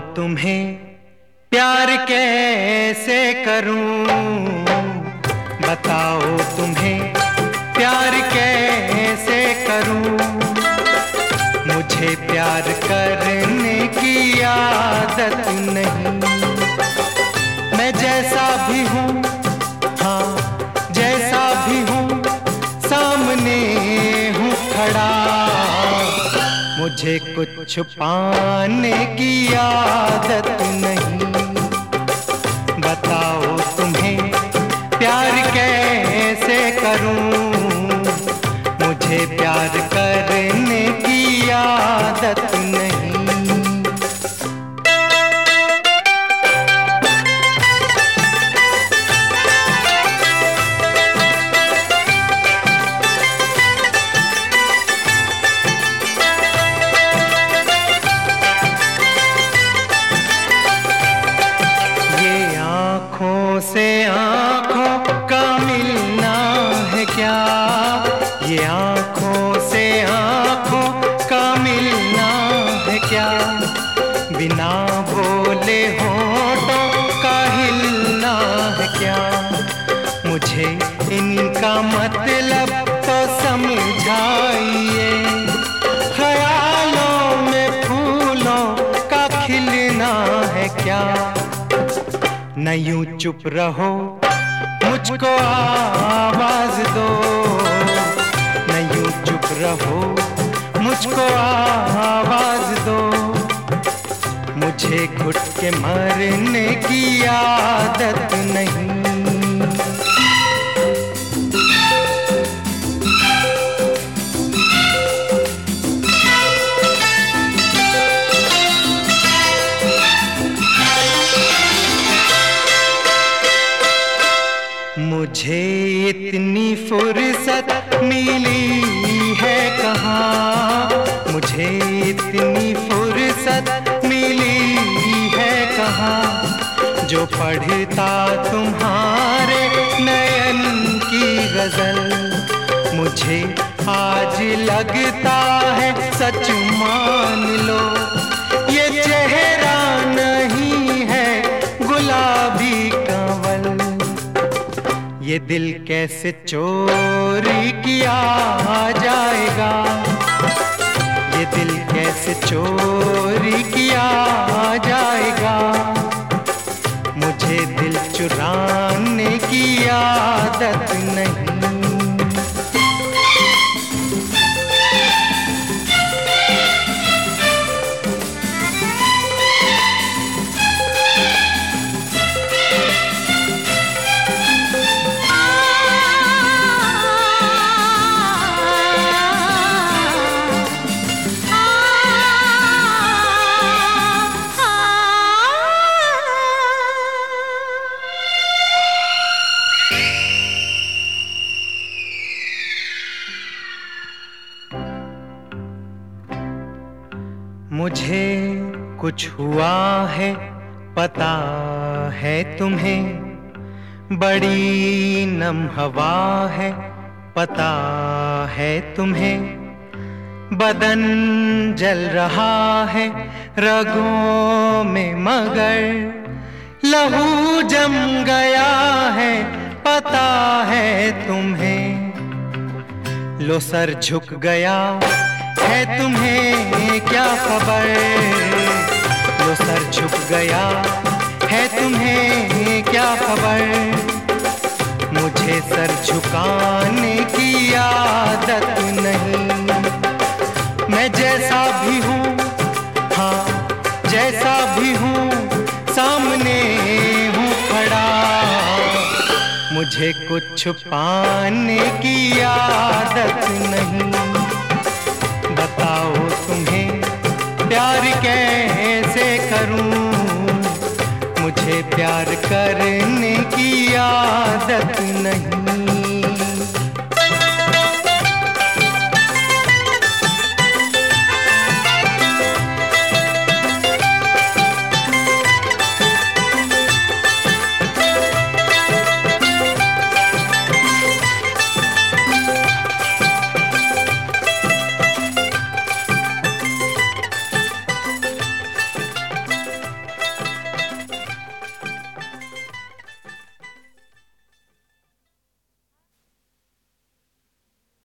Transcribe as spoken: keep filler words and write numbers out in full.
तुम्हें प्यार कैसे करूं, बताओ तुम्हें प्यार कैसे करूं। मुझे प्यार करने की आदत नहीं, मैं जैसा भी हूँ, हाँ जैसा भी हूँ, सामने हूँ खड़ा। मुझे कुछ छुपाने की आदत नहीं, बताओ तुम्हें प्यार कैसे करूं। मुझे प्यार करने की आदत नहीं। से आँखों का मिलना है क्या, ये आँखों से आँखों का मिलना है क्या। बिना बोले होठों का हिलना है क्या। मुझे इनका मतलब तो समझाइए, ख्यालों में फूलों का खिलना है क्या। न यूं चुप रहो, मुझको आवाज दो। न यूं चुप रहो, मुझको आवाज दो। मुझे घुट के मरने की आदत नहीं। मुझे इतनी फुर्सत मिली है कहाँ, मुझे इतनी फुर्सत मिली है कहाँ। जो पढ़ता तुम्हारे नयन की गजल, मुझे आज लगता है सच मान लो। ये चेहरा नहीं है गुलाबी कंवल, ये दिल कैसे चोरी किया जाएगा। ये दिल कैसे चोरी किया जाएगा। मुझे दिल चुराने की आदत नहीं। मुझे कुछ हुआ है पता है तुम्हें, बड़ी नम हवा है पता है तुम्हें। बदन जल रहा है रगों में मगर लहू जम गया है पता है तुम्हें। लो सर झुक गया है तुम्हें क्या खबर, लो सर झुक गया है तुम्हें क्या खबर। मुझे सर झुकाने की आदत नहीं, मैं जैसा भी हूँ, हाँ जैसा भी हूँ, सामने हूँ खड़ा। मुझे कुछ छुपाने की आदत नहीं, बताओ तुम्हें प्यार कैसे करूं। मुझे प्यार करने की आदत नहीं।